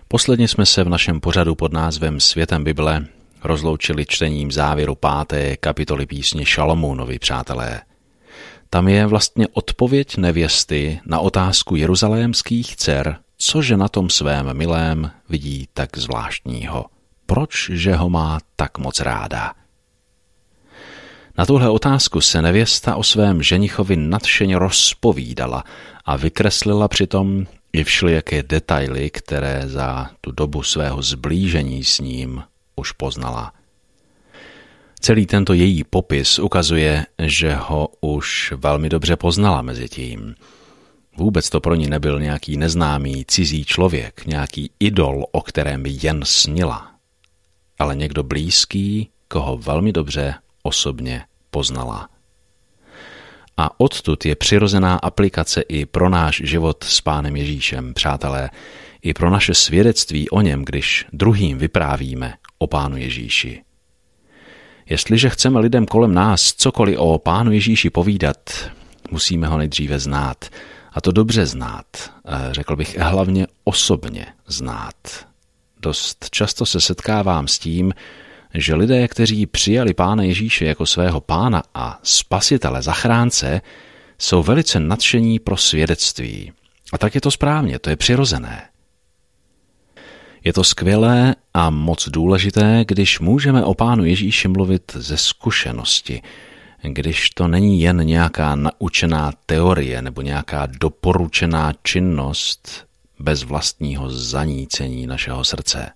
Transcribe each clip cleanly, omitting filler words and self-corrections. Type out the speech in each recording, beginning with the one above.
Posledně jsme se v našem pořadu pod názvem Světem Bible rozloučili čtením závěru 5. kapitoly písně Šalomúnovi, přátelé. Tam je vlastně odpověď nevěsty na otázku jeruzalémských dcer, cože na tom svém milém vidí tak zvláštního. Proč, že ho má tak moc ráda? Na tuhle otázku se nevěsta o svém ženichovi nadšeně rozpovídala a vykreslila přitom i všelijaké detaily, které za tu dobu svého zblížení s ním už poznala. Celý tento její popis ukazuje, že ho už velmi dobře poznala mezitím. Vůbec to pro ní nebyl nějaký neznámý cizí člověk, nějaký idol, o kterém by jen snila, ale někdo blízký, koho velmi dobře osobně poznala. A odtud je přirozená aplikace i pro náš život s Pánem Ježíšem, přátelé, i pro naše svědectví o něm, když druhým vyprávíme o Pánu Ježíši. Jestliže chceme lidem kolem nás cokoliv o Pánu Ježíši povídat, musíme ho nejdříve znát. A to dobře znát, řekl bych hlavně osobně znát. Dost často se setkávám s tím, že lidé, kteří přijali Pána Ježíše jako svého pána a spasitele, zachránce, jsou velice nadšení pro svědectví. A tak je to správně, to je přirozené. Je to skvělé a moc důležité, když můžeme o Pánu Ježíši mluvit ze zkušenosti, když to není jen nějaká naučená teorie nebo nějaká doporučená činnost bez vlastního zanícení našeho srdce.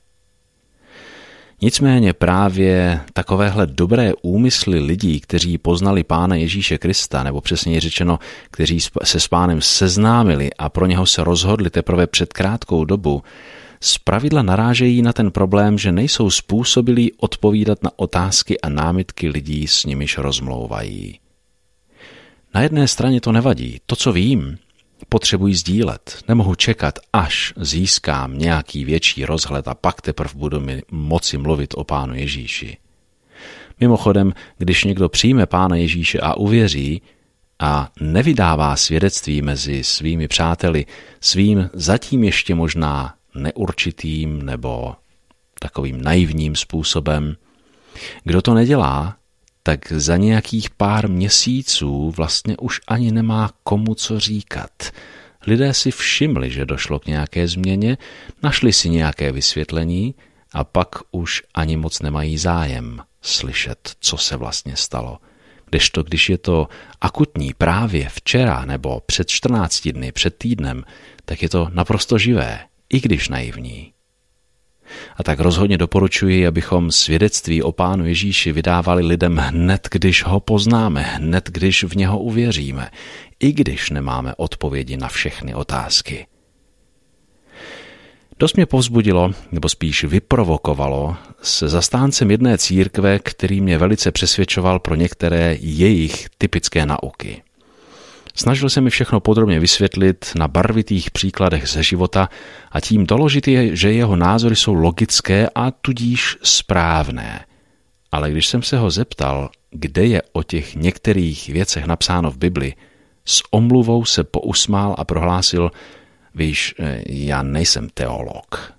Nicméně právě takovéhle dobré úmysly lidí, kteří poznali Pána Ježíše Krista, nebo přesněji řečeno, kteří se s Pánem seznámili a pro něho se rozhodli teprve před krátkou dobu, zpravidla narážejí na ten problém, že nejsou způsobilí odpovídat na otázky a námitky lidí, s nimiž rozmlouvají. Na jedné straně to nevadí, to, co vím, potřebuji sdílet, nemohu čekat, až získám nějaký větší rozhled a pak teprve budu moci mluvit o Pánu Ježíši. Mimochodem, když někdo přijme Pána Ježíše a uvěří a nevydává svědectví mezi svými přáteli svým zatím ještě možná neurčitým nebo takovým naivním způsobem, kdo to nedělá, tak za nějakých pár měsíců vlastně už ani nemá komu co říkat. Lidé si všimli, že došlo k nějaké změně, našli si nějaké vysvětlení a pak už ani moc nemají zájem slyšet, co se vlastně stalo. Kdežto, když je to akutní právě včera nebo před 14 dny, před týdnem, tak je to naprosto živé, i když naivní. A tak rozhodně doporučuji, abychom svědectví o Pánu Ježíši vydávali lidem hned, když ho poznáme, hned, když v něho uvěříme, i když nemáme odpovědi na všechny otázky. Dost mě povzbudilo, nebo spíš vyprovokovalo, se zastáncem jedné církve, který mě velice přesvědčoval pro některé jejich typické nauky. Snažil se mi všechno podrobně vysvětlit na barvitých příkladech ze života a tím doložit že jeho názory jsou logické a tudíž správné. Ale když jsem se ho zeptal, kde je o těch některých věcech napsáno v Bibli, s omluvou se pousmál a prohlásil, víš, já nejsem teolog.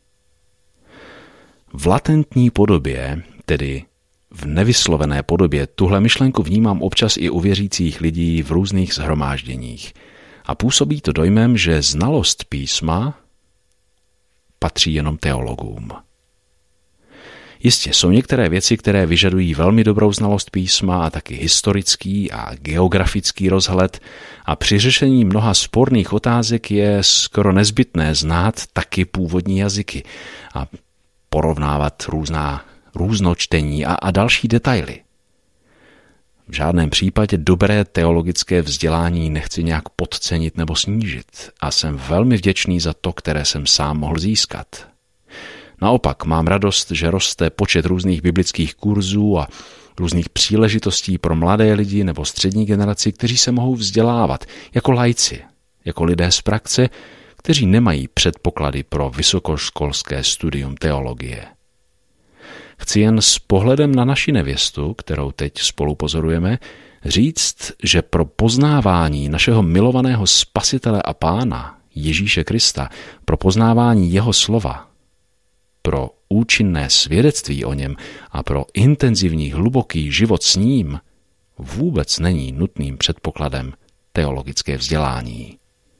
V latentní podobě, tedy v nevyslovené podobě, tuhle myšlenku vnímám občas i u věřících lidí v různých shromážděních. A působí to dojmem, že znalost písma patří jenom teologům. Jistě jsou některé věci, které vyžadují velmi dobrou znalost písma a taky historický a geografický rozhled a při řešení mnoha sporných otázek je skoro nezbytné znát taky původní jazyky a porovnávat různočtení a další detaily. V žádném případě dobré teologické vzdělání nechci nějak podcenit nebo snížit a jsem velmi vděčný za to, které jsem sám mohl získat. Naopak mám radost, že roste počet různých biblických kurzů a různých příležitostí pro mladé lidi nebo střední generaci, kteří se mohou vzdělávat jako laici, jako lidé z praxe, kteří nemají předpoklady pro vysokoškolské studium teologie. Chci jen s pohledem na naši nevěstu, kterou teď spolu pozorujeme, říct, že pro poznávání našeho milovaného spasitele a pána Ježíše Krista, pro poznávání jeho slova, pro účinné svědectví o něm a pro intenzivní hluboký život s ním vůbec není nutným předpokladem teologické vzdělání.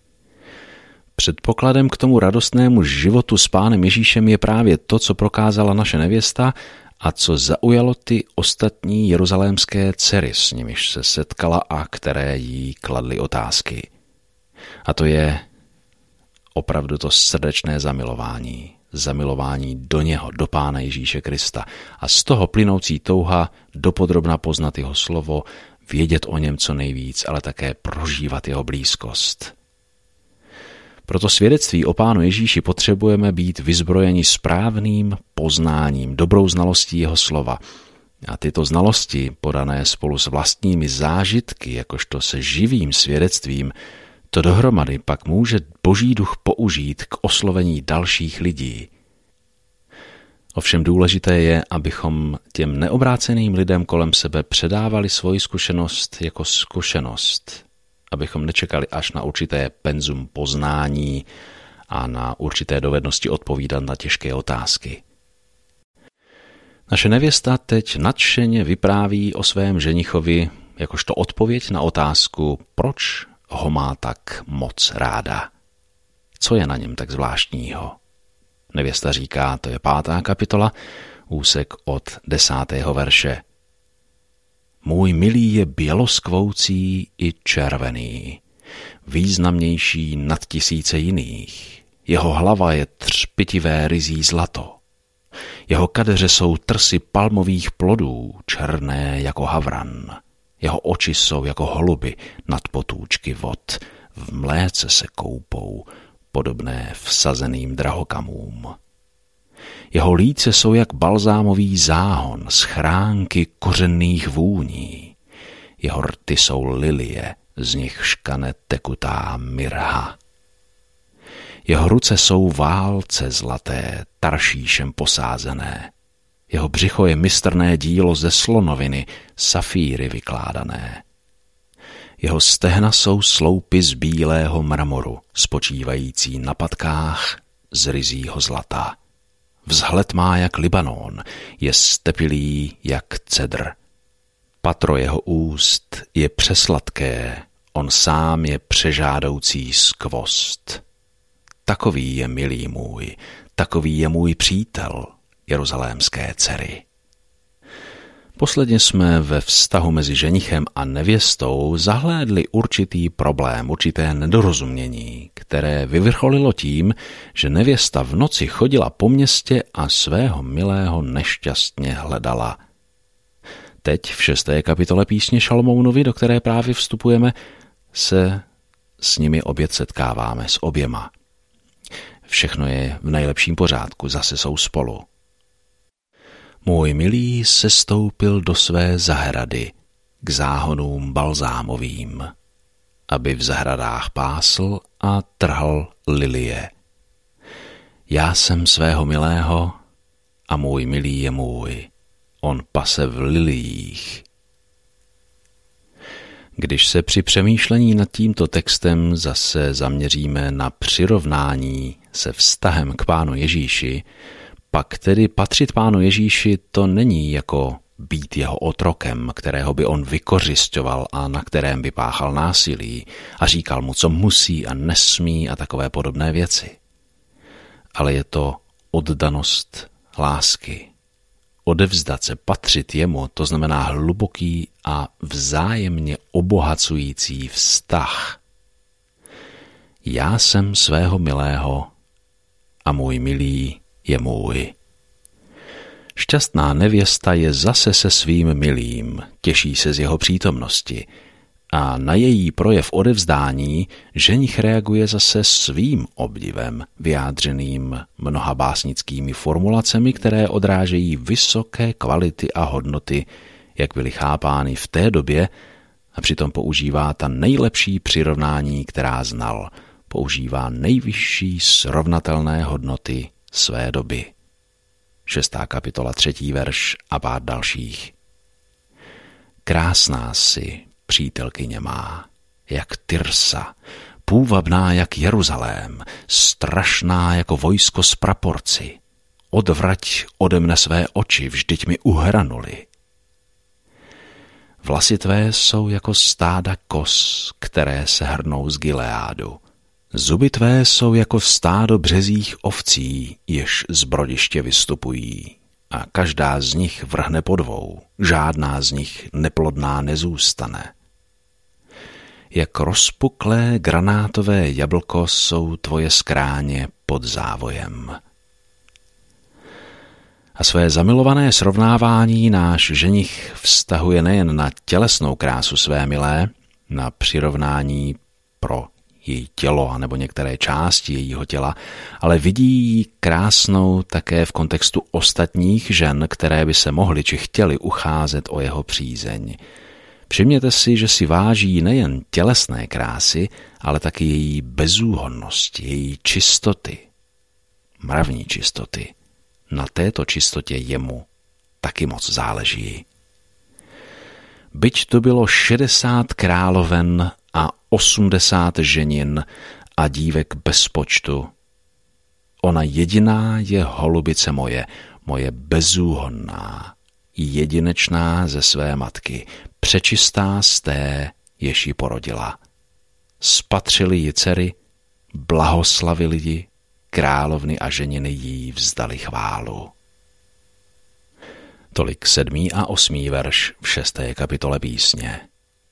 Předpokladem k tomu radostnému životu s Pánem Ježíšem je právě to, co prokázala naše nevěsta a co zaujalo ty ostatní jeruzalémské dcery, s nimiž se setkala a které jí kladly otázky. A to je opravdu to srdečné zamilování do něho, do Pána Ježíše Krista a z toho plynoucí touha dopodrobna poznat jeho slovo, vědět o něm co nejvíc, ale také prožívat jeho blízkost. Proto svědectví o Pánu Ježíši potřebujeme být vyzbrojeni správným poznáním, dobrou znalostí jeho slova. A tyto znalosti, podané spolu s vlastními zážitky, jakožto se živým svědectvím, to dohromady pak může Boží duch použít k oslovení dalších lidí. Ovšem důležité je, abychom těm neobráceným lidem kolem sebe předávali svoji zkušenost jako zkušenost, abychom nečekali až na určité penzum poznání a na určité dovednosti odpovídat na těžké otázky. Naše nevěsta teď nadšeně vypráví o svém ženichovi jakožto odpověď na otázku, proč ho má tak moc ráda. Co je na něm tak zvláštního? Nevěsta říká, to je 5. kapitola, úsek od 10. verše. Můj milý je běloskvoucí i červený, významnější nad 1000 jiných. Jeho hlava je třpitivé ryzí zlato. Jeho kadeře jsou trsy palmových plodů, černé jako havran. Jeho oči jsou jako holuby nad potůčky vod. V mléce se koupou, podobné vsazeným drahokamům. Jeho líce jsou jak balzámový záhon, schránky kořenných vůní. Jeho rty jsou lilie, z nich škane tekutá mirha. Jeho ruce jsou válce zlaté, taršíšem posázené. Jeho břicho je mistrné dílo ze slonoviny, safíry vykládané. Jeho stehna jsou sloupy z bílého mramoru, spočívající na patkách z ryzího zlata. Vzhled má jak Libanon, je stepilý jak cedr. Patro jeho úst je přesladké, on sám je přežádoucí skvost. Takový je milý můj, takový je můj přítel, jeruzalémské dcery. Posledně jsme ve vztahu mezi ženichem a nevěstou zahlédli určitý problém, určité nedorozumění, které vyvrcholilo tím, že nevěsta v noci chodila po městě a svého milého nešťastně hledala. Teď v 6. kapitole písně Šalomounovi, do které právě vstupujeme, se s nimi opět setkáváme, s oběma. Všechno je v nejlepším pořádku, zase jsou spolu. Můj milý sestoupil do své zahrady k záhonům balzámovým, aby v zahradách pásl a trhl lilie. Já jsem svého milého a můj milý je můj, on pase v liliích. Když se při přemýšlení nad tímto textem zase zaměříme na přirovnání se vztahem k Pánu Ježíši, pak tedy patřit Pánu Ježíši to není jako být jeho otrokem, kterého by on vykořisťoval a na kterém by páchal násilí a říkal mu, co musí a nesmí a takové podobné věci. Ale je to oddanost lásky. Odevzdat se, patřit jemu, to znamená hluboký a vzájemně obohacující vztah. Já jsem svého milého a můj milý je můj. Šťastná nevěsta je zase se svým milým, těší se z jeho přítomnosti a na její projev odevzdání ženich reaguje zase svým obdivem, vyjádřeným mnoha básnickými formulacemi, které odrážejí vysoké kvality a hodnoty, jak byly chápány v té době, a přitom používá ta nejlepší přirovnání, která znal. Používá nejvyšší srovnatelné hodnoty své doby. 6. kapitola 3. verš a pár dalších. Krásná si, přítelkyně má, jak Tyrsa, půvabná jak Jeruzalém, strašná jako vojsko s praporci. Odvrať ode mne své oči, vždyť mi uhranuli. Vlasy tvé jsou jako stáda kos, které se hrnou z Gileádu. Zuby tvé jsou jako stádo březích ovcí, jež z brodiště vystupují. A každá z nich vrhne po dvou, žádná z nich neplodná nezůstane. Jak rozpuklé granátové jablko jsou tvoje skráně pod závojem. A své zamilované srovnávání náš ženich vztahuje nejen na tělesnou krásu své milé, na přirovnání pro její tělo anebo některé části jejího těla, ale vidí ji krásnou také v kontextu ostatních žen, které by se mohly či chtěly ucházet o jeho přízeň. Všimněte si, že si váží nejen tělesné krásy, ale taky její bezúhonnosti, její čistoty, mravní čistoty. Na této čistotě jemu taky moc záleží. Byť to bylo 60 královen a 80 ženin a dívek bez počtu, ona jediná je holubice moje, moje bezúhonná, jedinečná ze své matky, přečistá z té, jež ji porodila. Spatřili ji dcery, blahoslavili ji, královny a ženiny jí vzdali chválu. Tolik 7. a 8. verš v 6. kapitole písně.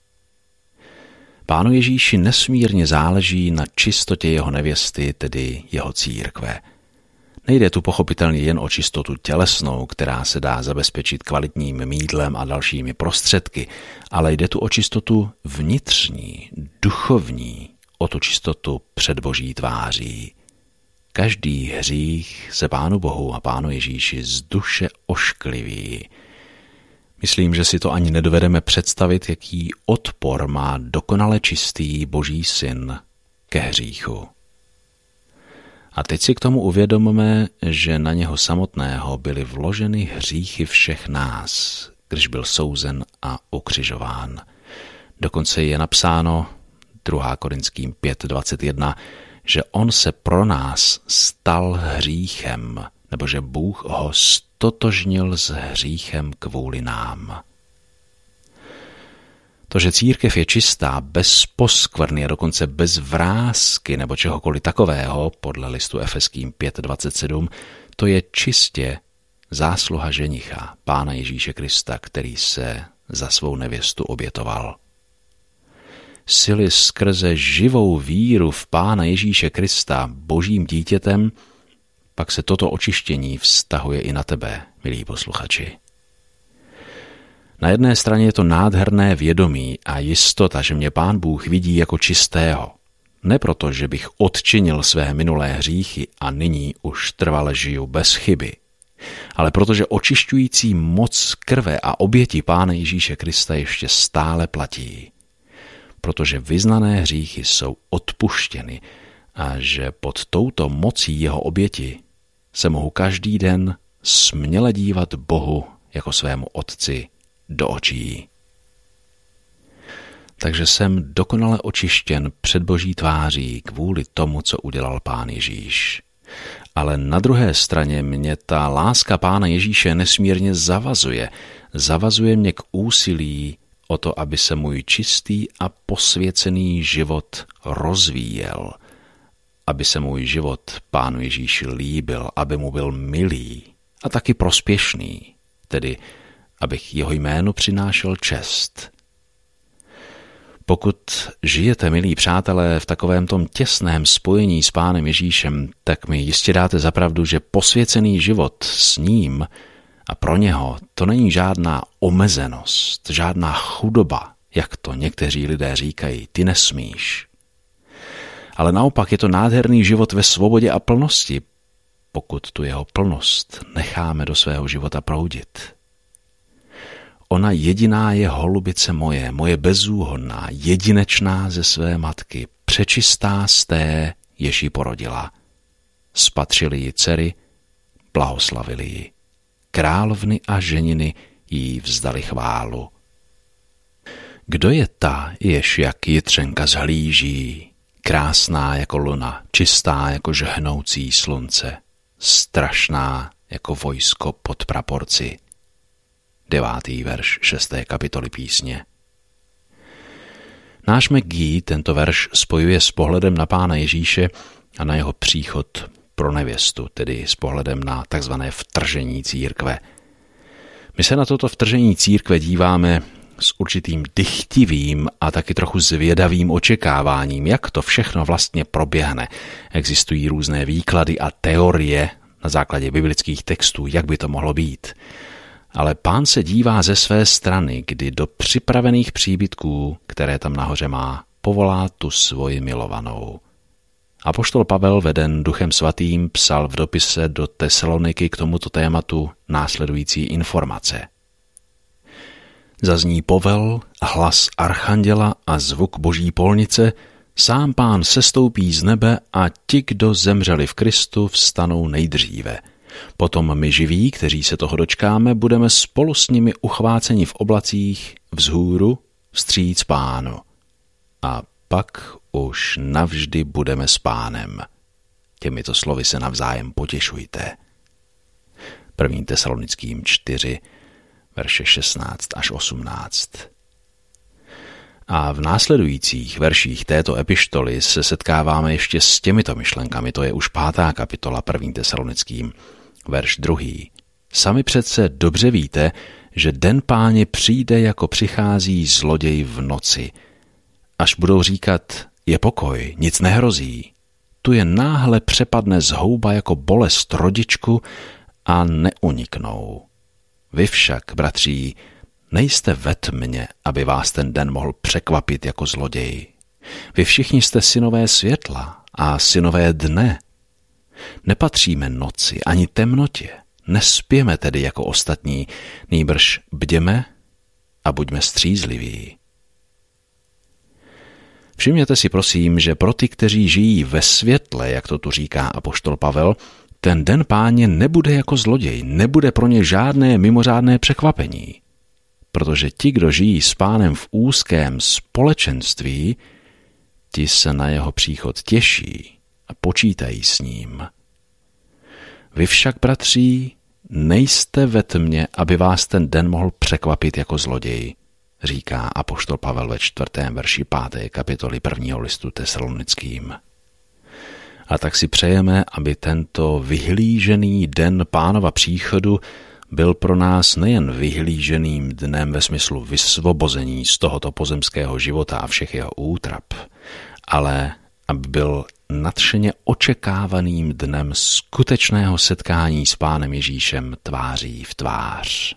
Pánu Ježíši nesmírně záleží na čistotě jeho nevěsty, tedy jeho církve. Nejde tu pochopitelně jen o čistotu tělesnou, která se dá zabezpečit kvalitním mýdlem a dalšími prostředky, ale jde tu o čistotu vnitřní, duchovní, o tu čistotu před Boží tváří. Každý hřích se Pánu Bohu a Pánu Ježíši z duše oškliví. Myslím, že si to ani nedovedeme představit, jaký odpor má dokonale čistý Boží syn ke hříchu. A teď si k tomu uvědomme, že na něho samotného byly vloženy hříchy všech nás, když byl souzen a ukřižován. Dokonce je napsáno 2. Korinským 5:21, že on se pro nás stal hříchem, nebo že Bůh ho stotožnil s hříchem kvůli nám. To, že církev je čistá, bez poskvrny a dokonce bez vrásky nebo čehokoliv takového, podle listu Efeským 5:27, to je čistě zásluha ženicha, Pána Ježíše Krista, který se za svou nevěstu obětoval. Sily skrze živou víru v Pána Ježíše Krista, Božím dítětem, pak se toto očištění vztahuje i na tebe, milí posluchači. Na jedné straně je to nádherné vědomí a jistota, že mě Pán Bůh vidí jako čistého. Ne proto, že bych odčinil své minulé hříchy a nyní už trvale žiju bez chyby, ale protože očišťující moc krve a oběti Pána Ježíše Krista ještě stále platí. Protože vyznané hříchy jsou odpuštěny a že pod touto mocí jeho oběti se mohu každý den směle dívat Bohu jako svému Otci do očí. Takže jsem dokonale očištěn před Boží tváří kvůli tomu, co udělal Pán Ježíš. Ale na druhé straně mě ta láska Pána Ježíše nesmírně zavazuje. Zavazuje mě k úsilí o to, aby se můj čistý a posvěcený život rozvíjel, aby se můj život Pánu Ježíši líbil, aby mu byl milý a taky prospěšný, tedy abych jeho jménu přinášel čest. Pokud žijete, milí přátelé, v takovém tom těsném spojení s Pánem Ježíšem, tak mi jistě dáte za pravdu, že posvěcený život s ním a pro něho to není žádná omezenost, žádná chudoba, jak to někteří lidé říkají, ty nesmíš. Ale naopak je to nádherný život ve svobodě a plnosti, pokud tu jeho plnost necháme do svého života proudit. Ona jediná je holubice moje, moje bezúhonná, jedinečná ze své matky, přečistá z té, jež ji porodila. Spatřili ji dcery, blahoslavili ji. Královny a ženiny jí vzdali chválu. Kdo je ta, jež jak jitřenka zhlíží, krásná jako luna, čistá jako žhnoucí slunce, strašná jako vojsko pod praporci. 9. verš 6. kapitoly písně. Náš McGee tento verš spojuje s pohledem na Pána Ježíše a na jeho příchod pro nevěstu, tedy s pohledem na takzvané vtržení církve. My se na toto vtržení církve díváme s určitým dychtivým a taky trochu zvědavým očekáváním, jak to všechno vlastně proběhne. Existují různé výklady a teorie na základě biblických textů, jak by to mohlo být. Ale Pán se dívá ze své strany, kdy do připravených příbytků, které tam nahoře má, povolá tu svoji milovanou. Apoštol Pavel, veden Duchem svatým, psal v dopise do Tesaloniky k tomuto tématu následující informace. Zazní povel, hlas archanděla a zvuk boží polnice, sám Pán sestoupí z nebe a ti, kdo zemřeli v Kristu, vstanou nejdříve. Potom my živí, kteří se toho dočkáme, budeme spolu s nimi uchváceni v oblacích vzhůru vstříc Pánu. A pak už navždy budeme s Pánem. Těmito slovy se navzájem potěšujte. 1. Tesalonickým 4, verše 16 až 18. A v následujících verších této epištoly se setkáváme ještě s těmito myšlenkami, to je už 5. kapitola 1. Tesalonickým, verš 2. Sami přece dobře víte, že den Páně přijde, jako přichází zloděj v noci. Až budou říkat, je pokoj, nic nehrozí, tu je náhle přepadne zhouba jako bolest rodičku a neuniknou. Vy však, bratří, nejste ve tmě, aby vás ten den mohl překvapit jako zloděj. Vy všichni jste synové světla a synové dne. Nepatříme noci ani temnotě, nespěme tedy jako ostatní, nýbrž bděme a buďme střízliví. Všimněte si prosím, že pro ty, kteří žijí ve světle, jak to tu říká apoštol Pavel, ten den Páně nebude jako zloděj, nebude pro ně žádné mimořádné překvapení. Protože ti, kdo žijí s Pánem v úzkém společenství, ti se na jeho příchod těší a počítají s ním. Vy však, bratří, nejste ve tmě, aby vás ten den mohl překvapit jako zloděj, říká apoštol Pavel ve 4. verši 5. kapitoly 1. listu Tesalonickým. A tak si přejeme, aby tento vyhlížený den Pánova příchodu byl pro nás nejen vyhlíženým dnem ve smyslu vysvobození z tohoto pozemského života a všech jeho útrap, ale aby byl nadšeně očekávaným dnem skutečného setkání s Pánem Ježíšem tváří v tvář.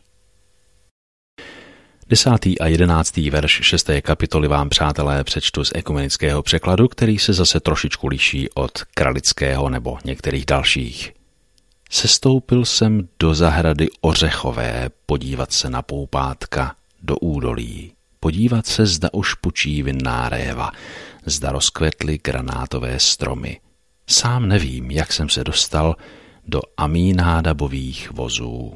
10. a 11. verš 6. kapitoly vám, přátelé, přečtu z ekumenického překladu, který se zase trošičku liší od kralického nebo některých dalších. Sestoupil jsem do zahrady ořechové, podívat se na poupátka, do údolí, podívat se, zda už pučí vinná réva, zda rozkvetly granátové stromy. Sám nevím, jak jsem se dostal do Amínádabových vozů.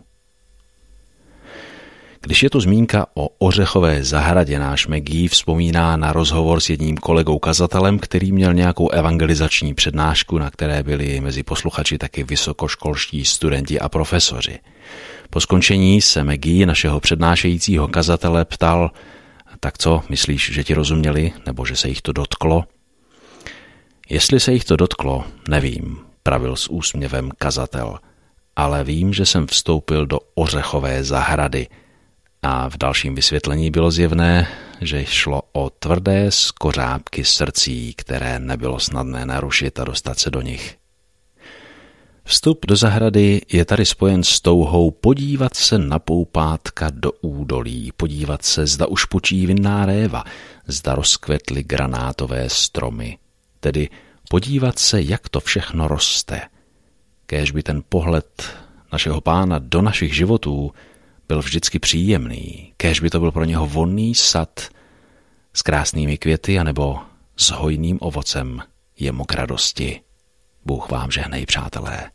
Když je to zmínka o ořechové zahradě, náš McGee vzpomíná na rozhovor s jedním kolegou kazatelem, který měl nějakou evangelizační přednášku, na které byli mezi posluchači taky vysokoškolští studenti a profesoři. Po skončení se McGee, našeho přednášejícího kazatele, ptal, tak co, myslíš, že ti rozuměli, nebo že se jich to dotklo? Jestli se jich to dotklo, nevím, pravil s úsměvem kazatel, ale vím, že jsem vstoupil do ořechové zahrady. A v dalším vysvětlení bylo zjevné, že šlo o tvrdé skořápky srdcí, které nebylo snadné narušit a dostat se do nich. Vstup do zahrady je tady spojen s touhou podívat se na poupátka do údolí, podívat se, zda už pučí vinná réva, zda rozkvetly granátové stromy, tedy podívat se, jak to všechno roste. Kéž by ten pohled našeho Pána do našich životů byl vždycky příjemný, kéž by to byl pro něho vonný sad s krásnými květy anebo s hojným ovocem jemu k radosti. Bůh vám žehnej, přátelé.